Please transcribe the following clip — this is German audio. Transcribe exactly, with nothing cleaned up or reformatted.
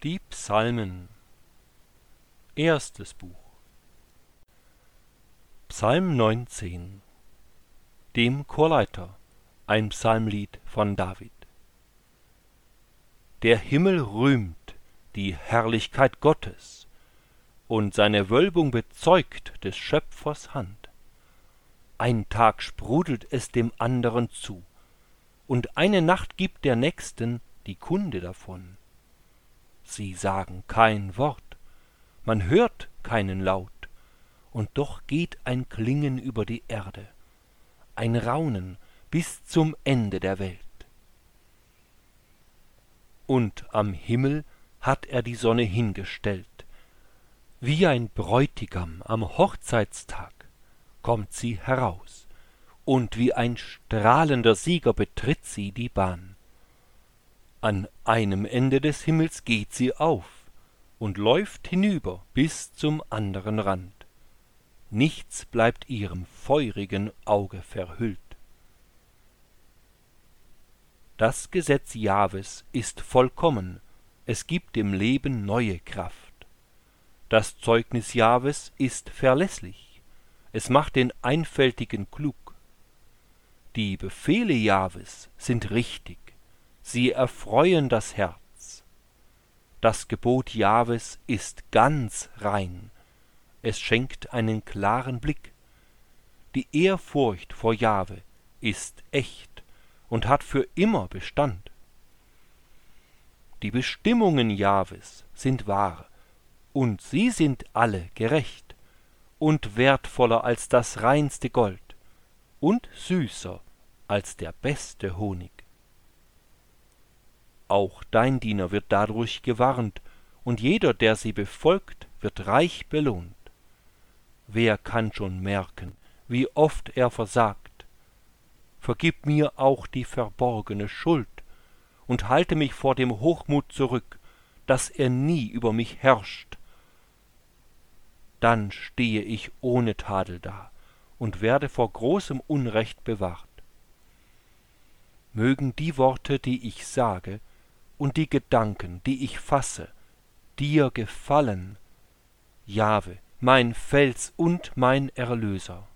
Die Psalmen. Erstes Buch. Psalm neunzehn. Dem Chorleiter, ein Psalmlied von David. Der Himmel rühmt die Herrlichkeit Gottes, und seine Wölbung bezeugt des Schöpfers Hand. Ein Tag sprudelt es dem anderen zu, und eine Nacht gibt der Nächsten die Kunde davon. Sie sagen kein Wort, man hört keinen Laut, und doch geht ein Klingen über die Erde, ein Raunen bis zum Ende der Welt. Und am Himmel hat er die Sonne hingestellt, wie ein Bräutigam am Hochzeitstag kommt sie heraus, und wie ein strahlender Sieger betritt sie die Bahn. An einem Ende des Himmels geht sie auf und läuft hinüber bis zum anderen Rand. Nichts bleibt ihrem feurigen Auge verhüllt. Das Gesetz Jahwes ist vollkommen, es gibt dem Leben neue Kraft. Das Zeugnis Jahwes ist verlässlich, es macht den Einfältigen klug. Die Befehle Jahwes sind richtig, sie erfreuen das Herz. Das Gebot Jahwes ist ganz rein, es schenkt einen klaren Blick. Die Ehrfurcht vor Jahwe ist echt und hat für immer Bestand. Die Bestimmungen Jahwes sind wahr, und sie sind alle gerecht und wertvoller als das reinste Gold und süßer als der beste Honig. Auch dein Diener wird dadurch gewarnt, und jeder, der sie befolgt, wird reich belohnt. Wer kann schon merken, wie oft er versagt? Vergib mir auch die verborgene Schuld und halte mich vor dem Hochmut zurück, dass er nie über mich herrscht. Dann stehe ich ohne Tadel da und werde vor großem Unrecht bewahrt. Mögen die Worte, die ich sage, und die Gedanken, die ich fasse, dir gefallen, Jahwe, mein Fels und mein Erlöser.